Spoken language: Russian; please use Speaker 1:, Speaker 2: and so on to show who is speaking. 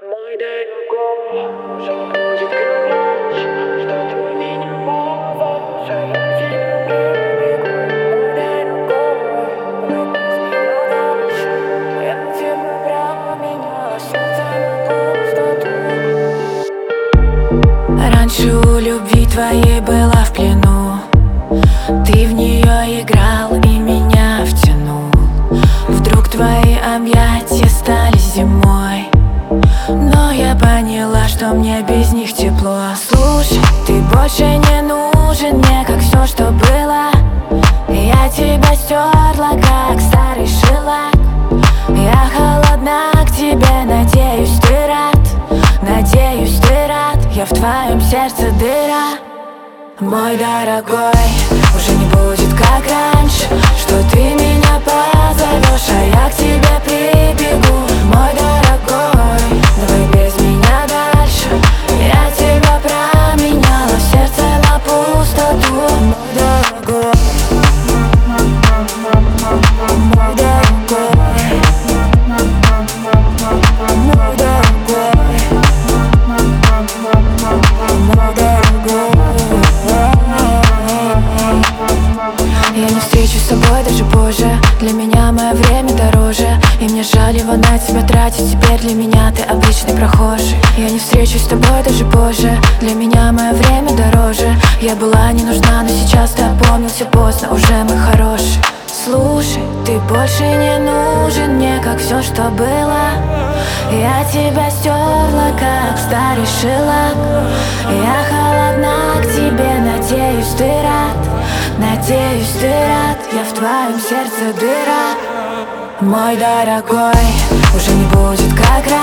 Speaker 1: Мой дорогой, уже не будет громче, что ты меня позовешь, а я тебя прибегу. Мой дорогой, давай без меня дальше. Я тебя променяла сердце на пустоту. Раньше у любви твоей была в плену, ты в нее играл и меня втянул. Вдруг твои объятия стали зимой, но я поняла, что мне без них тепло. Слушай, ты больше не нужен мне, как все, что было. Я тебя стерла, как старый шелак. Я холодна к тебе, надеюсь, ты рад. Надеюсь, ты рад, я в твоем сердце дыра. Мой дорогой, уже не будет как раньше, что ты меня позовешь, а я к тебе прибегу. Мой дорогой, давай без меня дальше. Я тебя променяла в сердце на пустоту. Мой дорогой, мой дорогой, мой дорогой, мой дорогой. Я не встречусь с тобой даже позже. Для меня мое время дороже, и мне жаль его на тебя тратить. Теперь для меня ты обычный прохожий. Я не встречусь с тобой даже позже. Для меня мое время дороже. Я была не нужна, но сейчас ты опомнился поздно. Уже мы хорошие. Слушай, ты больше не нужен мне, как все, что было. Я тебя стерла, как старый шелак. Я холодна к тебе, надеюсь, ты рад. Надеюсь, ты рад, я в твоем сердце дыра. Мой дорогой, уже не будет как раньше.